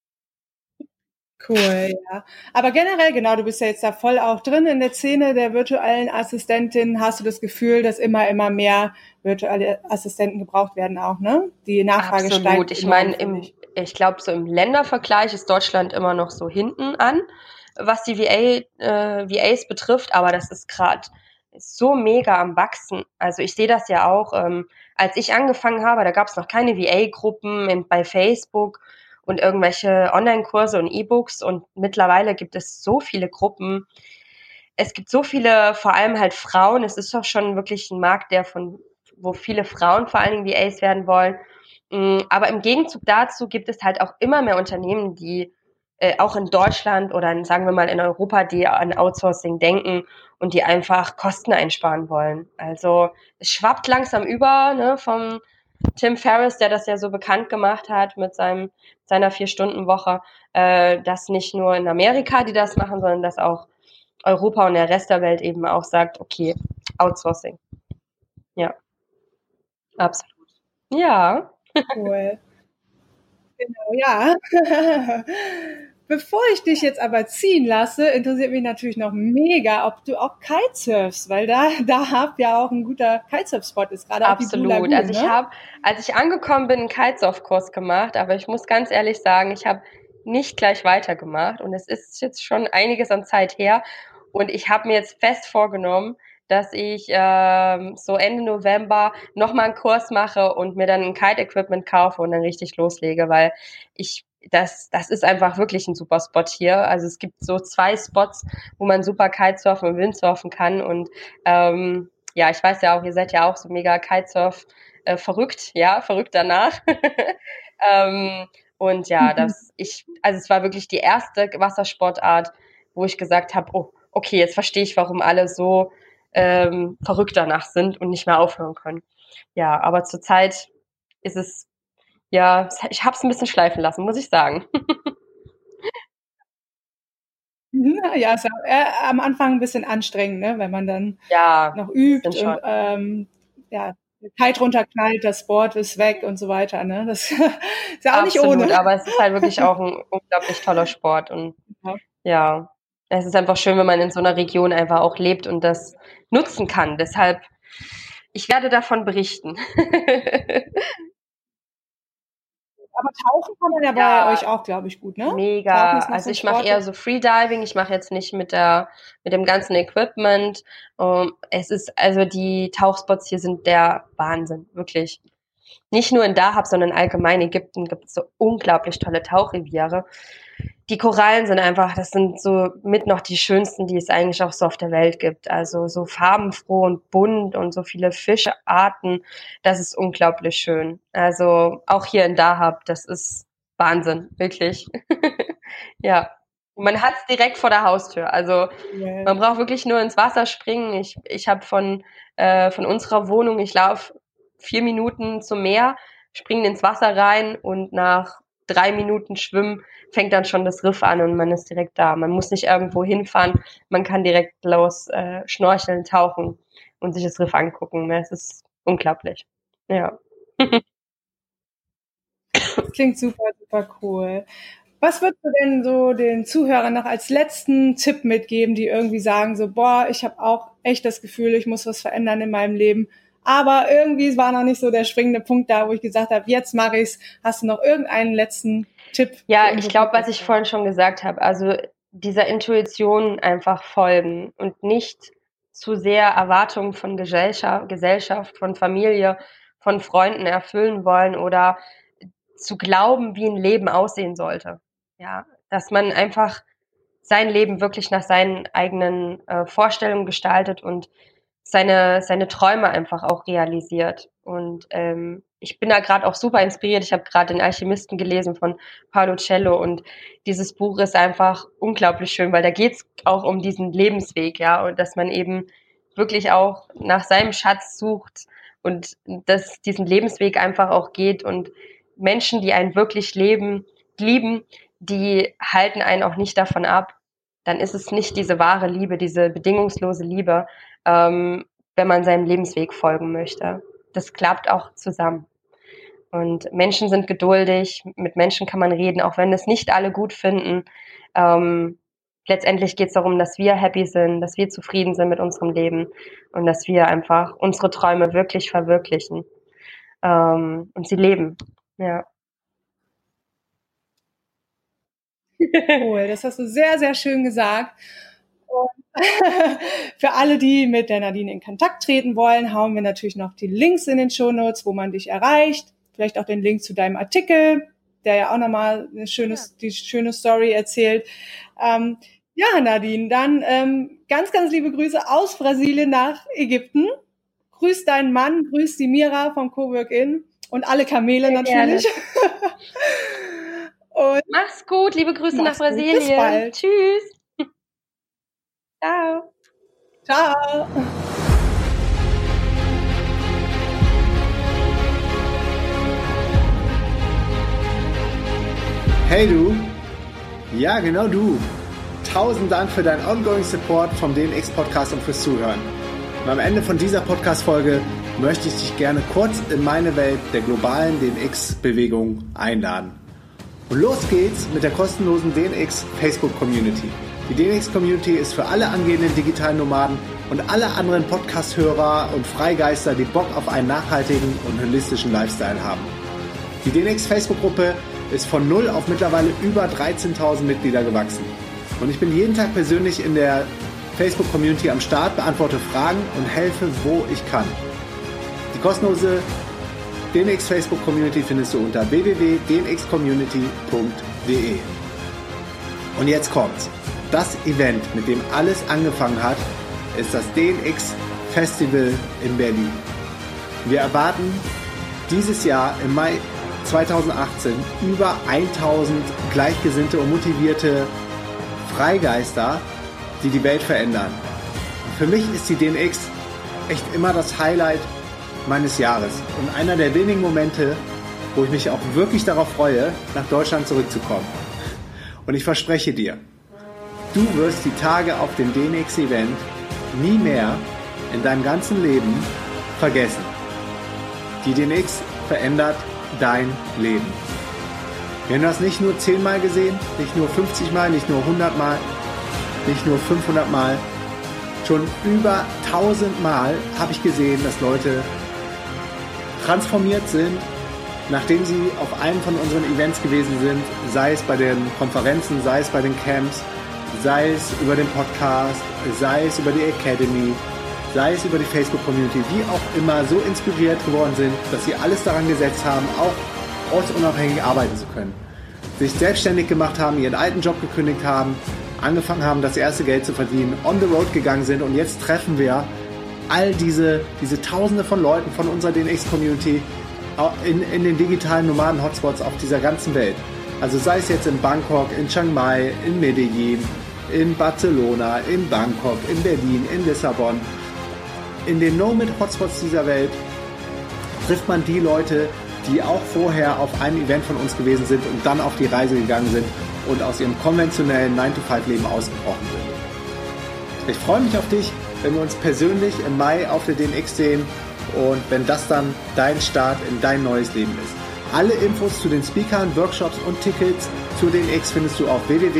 Cool, ja. Aber generell, genau, du bist ja jetzt da voll auch drin in der Szene der virtuellen Assistentin. Hast du das Gefühl, dass immer mehr virtuelle Assistenten gebraucht werden auch, ne? Die Nachfrage absolut. steigt Ich enorm, meine, finde ich. ich glaube, so im Ländervergleich ist Deutschland immer noch so hinten an, was die VAs betrifft, aber das ist gerade so mega am Wachsen. Also ich sehe das ja auch, als ich angefangen habe, da gab es noch keine VA-Gruppen bei Facebook und irgendwelche Online-Kurse und E-Books und mittlerweile gibt es so viele Gruppen. Es gibt so viele, vor allem halt Frauen. Es ist doch schon wirklich ein Markt, wo viele Frauen vor allen Dingen VAs werden wollen. Aber im Gegenzug dazu gibt es halt auch immer mehr Unternehmen, die auch in Deutschland oder sagen wir mal in Europa, die an Outsourcing denken und die einfach Kosten einsparen wollen. Also es schwappt langsam über, ne, vom Tim Ferriss, der das ja so bekannt gemacht hat mit seiner 4-Stunden-Woche, dass nicht nur in Amerika die das machen, sondern dass auch Europa und der Rest der Welt eben auch sagt, okay, Outsourcing. Ja, absolut. Ja, Cool. Genau, ja. Bevor ich dich jetzt aber ziehen lasse, interessiert mich natürlich noch mega, ob du auch Kitesurfst, weil da habt ja auch ein guter Kitesurf-Spot ist, gerade auch die Blue absolut. Also Lagoon, ich ne? habe, als ich angekommen bin, einen Kitesurf-Kurs gemacht, aber ich muss ganz ehrlich sagen, ich habe nicht gleich weitergemacht und es ist jetzt schon einiges an Zeit her und ich habe mir jetzt fest vorgenommen, dass ich so Ende November nochmal einen Kurs mache und mir dann ein Kite-Equipment kaufe und dann richtig loslege, weil das ist einfach wirklich ein super Spot hier. Also es gibt so 2 Spots, wo man super Kitesurfen und Windsurfen kann und ja, ich weiß ja auch, ihr seid ja auch so mega Kitesurf verrückt, ja, verrückt danach. ähm, und ja, also es war wirklich die erste Wassersportart, wo ich gesagt habe, oh, okay, jetzt verstehe ich, warum alle so verrückt danach sind und nicht mehr aufhören können. Ja, aber zurzeit ist es, ja, ich habe es ein bisschen schleifen lassen, muss ich sagen. Mhm, ja, ist ja am Anfang ein bisschen anstrengend, ne, wenn man dann Ja, noch das sind übt schon und ja, der Kite runterknallt, das Board ist weg und so weiter, ne? Das ist ja auch nicht ohne. absolut, aber es ist halt wirklich auch ein unglaublich toller Sport und Ja. ja, es ist einfach schön, wenn man in so einer Region einfach auch lebt und das nutzen kann. Deshalb, ich werde davon berichten. Aber tauchen kann man ja bei euch auch, glaube ich, gut, ne? Mega. Also ich mache eher so Freediving. Ich mache jetzt nicht mit dem ganzen Equipment. Es ist, also die Tauchspots hier sind der Wahnsinn, wirklich. Nicht nur in Dahab, sondern allgemein in Ägypten gibt es so unglaublich tolle Tauchreviere. Die Korallen sind einfach, das sind so mit noch die schönsten, die es eigentlich auch so auf der Welt gibt. Also so farbenfroh und bunt und so viele Fischearten. Das ist unglaublich schön. Also auch hier in Dahab, das ist Wahnsinn, wirklich. Ja. Man hat es direkt vor der Haustür. Also man braucht wirklich nur ins Wasser springen. Ich habe von unserer Wohnung, ich laufe 4 Minuten zum Meer, springe ins Wasser rein und nach 3 Minuten Schwimmen fängt dann schon das Riff an und man ist direkt da. Man muss nicht irgendwo hinfahren, man kann direkt los schnorcheln, tauchen und sich das Riff angucken. Es ist unglaublich. Ja. Das klingt super, super cool. Was würdest du denn so den Zuhörern noch als letzten Tipp mitgeben, die irgendwie sagen so, boah, ich habe auch echt das Gefühl, ich muss was verändern in meinem Leben, aber irgendwie war noch nicht so der springende Punkt da, wo ich gesagt habe, jetzt mache ich's. Hast du noch irgendeinen letzten Tipp? Ja, ich glaube, was ich vorhin schon gesagt habe, also dieser Intuition einfach folgen und nicht zu sehr Erwartungen von Gesellschaft, von Familie, von Freunden erfüllen wollen oder zu glauben, wie ein Leben aussehen sollte. Ja, dass man einfach sein Leben wirklich nach seinen eigenen Vorstellungen gestaltet und seine Träume einfach auch realisiert. Und ich bin da gerade auch super inspiriert. Ich habe gerade den Alchemisten gelesen von Paulo Coelho und dieses Buch ist einfach unglaublich schön, weil da geht's auch um diesen Lebensweg, ja, und dass man eben wirklich auch nach seinem Schatz sucht und dass diesen Lebensweg einfach auch geht und Menschen, die einen wirklich lieben, die halten einen auch nicht davon ab. Dann ist es nicht diese wahre Liebe, diese bedingungslose Liebe, wenn man seinem Lebensweg folgen möchte. Das klappt auch zusammen. Und Menschen sind geduldig, mit Menschen kann man reden, auch wenn es nicht alle gut finden. Letztendlich geht es darum, dass wir happy sind, dass wir zufrieden sind mit unserem Leben und dass wir einfach unsere Träume wirklich verwirklichen und sie leben. Ja. Cool, das hast du sehr, sehr schön gesagt. Und für alle, die mit der Nadine in Kontakt treten wollen, hauen wir natürlich noch die Links in den Shownotes, wo man dich erreicht. Vielleicht auch den Link zu deinem Artikel, der ja auch nochmal die schöne Story erzählt. Ja, Nadine, dann ganz, ganz liebe Grüße aus Brasilien nach Ägypten. Grüß deinen Mann, grüß die Mira vom Cowork-In und alle Kamele natürlich. Und mach's gut, liebe Grüße nach Brasilien. Bis bald. Tschüss. Ciao. Ciao. Hey du. Ja, genau du. 1000 Dank für deinen ongoing Support vom DNX Podcast und fürs Zuhören. Und am Ende von dieser Podcast-Folge möchte ich dich gerne kurz in meine Welt der globalen DNX-Bewegung einladen. Und los geht's mit der kostenlosen DNX Facebook Community. Die DNX Community ist für alle angehenden digitalen Nomaden und alle anderen Podcast-Hörer und Freigeister, die Bock auf einen nachhaltigen und holistischen Lifestyle haben. Die DNX Facebook Gruppe ist von 0 auf mittlerweile über 13.000 Mitglieder gewachsen. Und ich bin jeden Tag persönlich in der Facebook Community am Start, beantworte Fragen und helfe, wo ich kann. Die kostenlose DNX Facebook Community findest du unter www.dnxcommunity.de. Und jetzt kommt's. Das Event, mit dem alles angefangen hat, ist das DNX Festival in Berlin. Wir erwarten dieses Jahr im Mai 2018 über 1000 gleichgesinnte und motivierte Freigeister, die die Welt verändern. Für mich ist die DNX echt immer das Highlight meines Jahres und einer der wenigen Momente, wo ich mich auch wirklich darauf freue, nach Deutschland zurückzukommen. Und ich verspreche dir, du wirst die Tage auf dem DNX-Event nie mehr in deinem ganzen Leben vergessen. Die DNX verändert dein Leben. Wir haben das nicht nur 10 Mal gesehen, nicht nur 50 Mal, nicht nur 100 Mal, nicht nur 500 Mal. Schon über 1000 Mal habe ich gesehen, dass Leute transformiert sind, nachdem sie auf einem von unseren Events gewesen sind, sei es bei den Konferenzen, sei es bei den Camps, sei es über den Podcast, sei es über die Academy, sei es über die Facebook-Community, wie auch immer, so inspiriert geworden sind, dass sie alles daran gesetzt haben, auch ortsunabhängig arbeiten zu können. Sich selbstständig gemacht haben, ihren alten Job gekündigt haben, angefangen haben, das erste Geld zu verdienen, on the road gegangen sind und jetzt treffen wir all diese Tausende von Leuten von unserer DNX-Community in den digitalen Nomaden-Hotspots auf dieser ganzen Welt. Also sei es jetzt in Bangkok, in Chiang Mai, in Medellin, in Barcelona, in Bangkok, in Berlin, in Lissabon. In den Nomad-Hotspots dieser Welt trifft man die Leute, die auch vorher auf einem Event von uns gewesen sind und dann auf die Reise gegangen sind und aus ihrem konventionellen 9-to-5-Leben ausgebrochen sind. Ich freue mich auf dich, wenn wir uns persönlich im Mai auf der DNX sehen und wenn das dann dein Start in dein neues Leben ist. Alle Infos zu den Speakern, Workshops und Tickets zu DNX findest du auf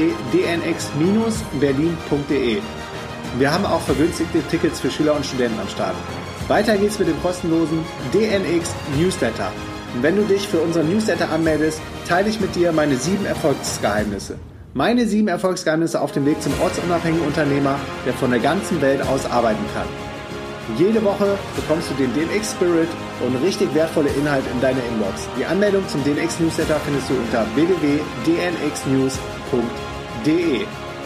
www.dnx-berlin.de. Wir haben auch vergünstigte Tickets für Schüler und Studenten am Start. Weiter geht's mit dem kostenlosen DNX Newsletter. Und wenn du dich für unseren Newsletter anmeldest, teile ich mit dir meine 7 Erfolgsgeheimnisse. Meine 7 Erfolgsgeheimnisse auf dem Weg zum ortsunabhängigen Unternehmer, der von der ganzen Welt aus arbeiten kann. Jede Woche bekommst du den DNX Spirit und richtig wertvolle Inhalte in deine Inbox. Die Anmeldung zum DNX Newsletter findest du unter www.dnxnews.de.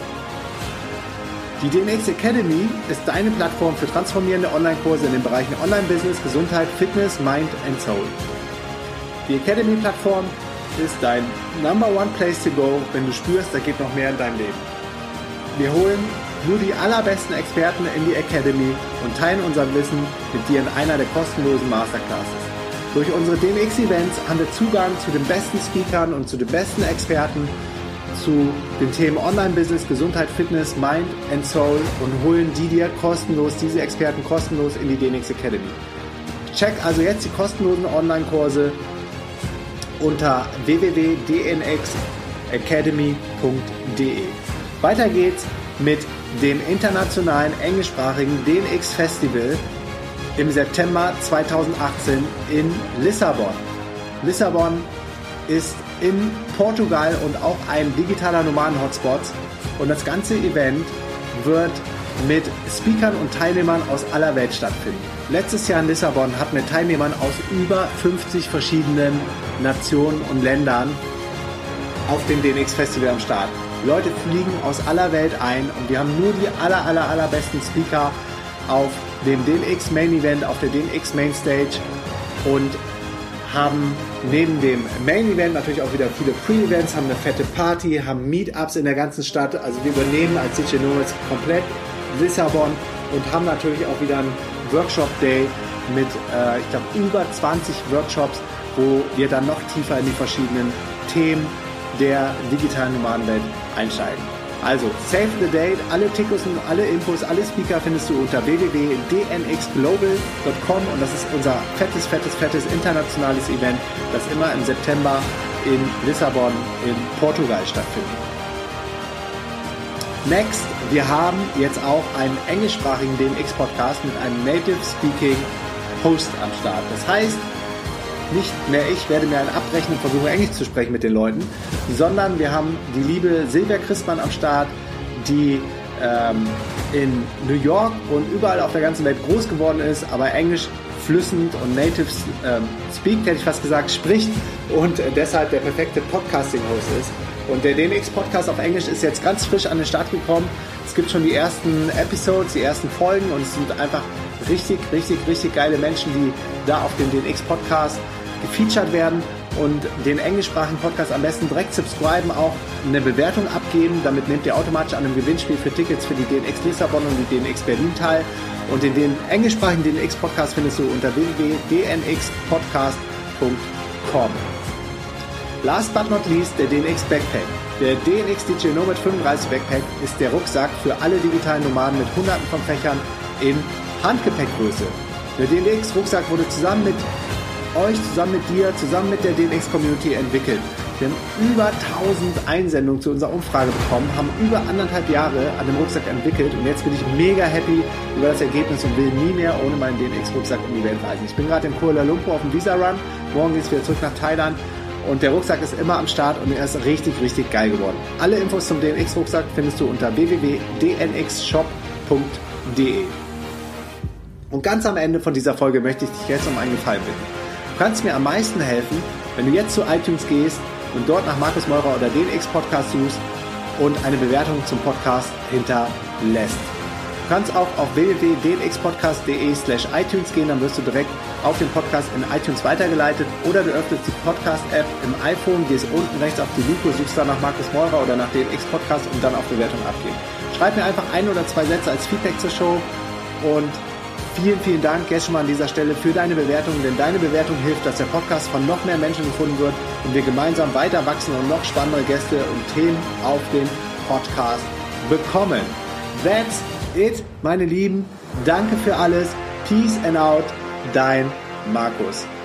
Die DNX Academy ist deine Plattform für transformierende Online-Kurse in den Bereichen Online-Business, Gesundheit, Fitness, Mind and Soul. Die Academy-Plattform ist dein Number One Place to go, wenn du spürst, da geht noch mehr in deinem Leben. Wir holen nur die allerbesten Experten in die Academy und teilen unser Wissen mit dir in einer der kostenlosen Masterclasses. Durch unsere DNX-Events haben wir Zugang zu den besten Speakern und zu den besten Experten zu den Themen Online-Business, Gesundheit, Fitness, Mind and Soul und holen dir kostenlos, diese Experten kostenlos in die DNX Academy. Check also jetzt die kostenlosen Online-Kurse unter www.dnxacademy.de. Weiter geht's mit dem internationalen englischsprachigen DNX Festival im September 2018 in Lissabon. Lissabon ist in Portugal und auch ein digitaler Nomaden-Hotspot und das ganze Event wird mit Speakern und Teilnehmern aus aller Welt stattfinden. Letztes Jahr in Lissabon hatten wir Teilnehmern aus über 50 verschiedenen Nationen und Ländern auf dem DNX Festival am Start. Die Leute fliegen aus aller Welt ein und wir haben nur die allerbesten Speaker auf dem DNX Main Event, auf der DNX Main Stage und haben neben dem Main Event natürlich auch wieder viele Pre-Events, haben eine fette Party, haben Meetups in der ganzen Stadt. Also wir übernehmen als DJ Nomads komplett Lissabon und haben natürlich auch wieder einen Workshop Day mit, ich glaube, über 20 Workshops, wo wir dann noch tiefer in die verschiedenen Themen der digitalen Nomadenwelt einsteigen. Also, save the date, alle Tickets und alle Infos, alle Speaker findest du unter www.dnxglobal.com und das ist unser fettes internationales Event, das immer im September in Lissabon in Portugal stattfindet. Next, wir haben jetzt auch einen englischsprachigen DNX-Podcast mit einem Native Speaking Host am Start. Das heißt, nicht mehr ich werde mir einen abbrechen und versuche Englisch zu sprechen mit den Leuten, sondern wir haben die liebe Silvia Christmann am Start, die in New York und überall auf der ganzen Welt groß geworden ist, aber Englisch flüssend und native speakt, hätte ich fast gesagt, spricht und deshalb der perfekte Podcasting-Host ist. Und der DNX-Podcast auf Englisch ist jetzt ganz frisch an den Start gekommen. Es gibt schon die ersten Episodes, die ersten Folgen und es sind einfach richtig geile Menschen, die da auf dem DNX-Podcast gefeatured werden und den englischsprachigen Podcast am besten direkt subscriben, auch eine Bewertung abgeben. Damit nehmt ihr automatisch an einem Gewinnspiel für Tickets für die DNX Lissabon und die DNX Berlin teil. Und den englischsprachigen DNX-Podcast findest du unter www.dnxpodcast.com. Last but not least, der DNX Backpack. Der DNX DJ Nomad 35 Backpack ist der Rucksack für alle digitalen Nomaden mit hunderten von Fächern in Handgepäckgröße. Der DNX Rucksack wurde zusammen mit euch, zusammen mit dir, zusammen mit der DNX Community entwickelt. Wir haben über 1000 Einsendungen zu unserer Umfrage bekommen, haben über 1,5 Jahre an dem Rucksack entwickelt und jetzt bin ich mega happy über das Ergebnis und will nie mehr ohne meinen DNX-Rucksack um die Welt reisen. Ich bin gerade in Kuala Lumpur auf dem Visa-Run, morgen geht es wieder zurück nach Thailand und der Rucksack ist immer am Start und er ist richtig, richtig geil geworden. Alle Infos zum DNX-Rucksack findest du unter www.dnxshop.de. Und ganz am Ende von dieser Folge möchte ich dich jetzt um einen Gefallen bitten. Du kannst mir am meisten helfen, wenn du jetzt zu iTunes gehst und dort nach Markus Meurer oder DNX Podcast suchst und eine Bewertung zum Podcast hinterlässt. Du kannst auch auf www.dnxpodcast.de/iTunes gehen, dann wirst du direkt auf den Podcast in iTunes weitergeleitet oder du öffnest die Podcast-App im iPhone, gehst unten rechts auf die Lupe, suchst dann nach Markus Meurer oder nach DNX Podcast und dann auf Bewertung abgeben. Schreib mir einfach 1 oder 2 Sätze als Feedback zur Show und vielen, vielen Dank jetzt schon mal an dieser Stelle für deine Bewertung, denn deine Bewertung hilft, dass der Podcast von noch mehr Menschen gefunden wird und wir gemeinsam weiter wachsen und noch spannendere Gäste und Themen auf den Podcast bekommen. That's it, meine Lieben. Danke für alles. Peace and out. Dein Markus.